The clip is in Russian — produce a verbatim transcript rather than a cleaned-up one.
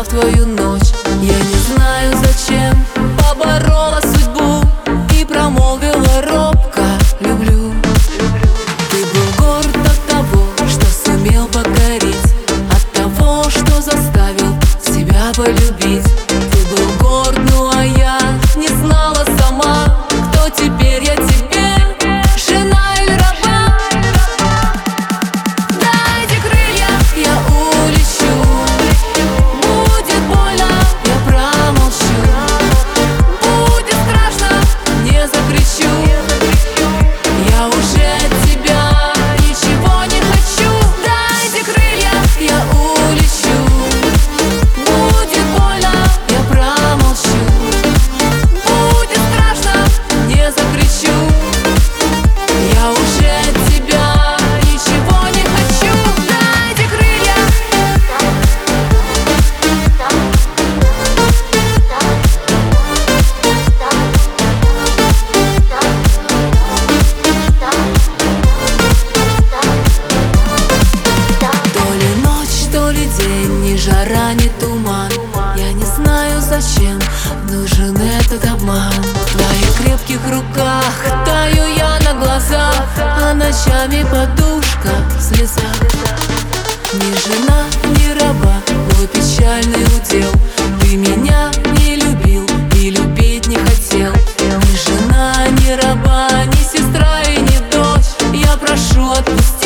твою ночь. Я не знаю зачем поборола судьбу и промолвила робко: люблю. Ты был горд от того, что сумел покорить, от того, что заставил себя полюбить. Ты был горд, ну а я не знала сама, кто теперь я тебе, жена или раба. Дайте крылья, я улечу. Будет больно, я промолчу. Будет страшно, не закричу. Я уже от тебя ничего не хочу. Дайте крылья, я улечу. Будет больно, я промолчу. Будет страшно, не закричу. Я уже от тебя ничего не хочу. Дайте крылья. То ли ночь, то ли день, ни жара, ни туман. Я не знаю, зачем нужен этот обман. В твоих крепких руках таю я на глазах, а ночами подушка в слезах. Ни жена, ни раба, мой печальный удел. Ты меня не любил и любить не хотел. Ни жена, ни раба, ни сестра и ни дочь. Я прошу, отпусти.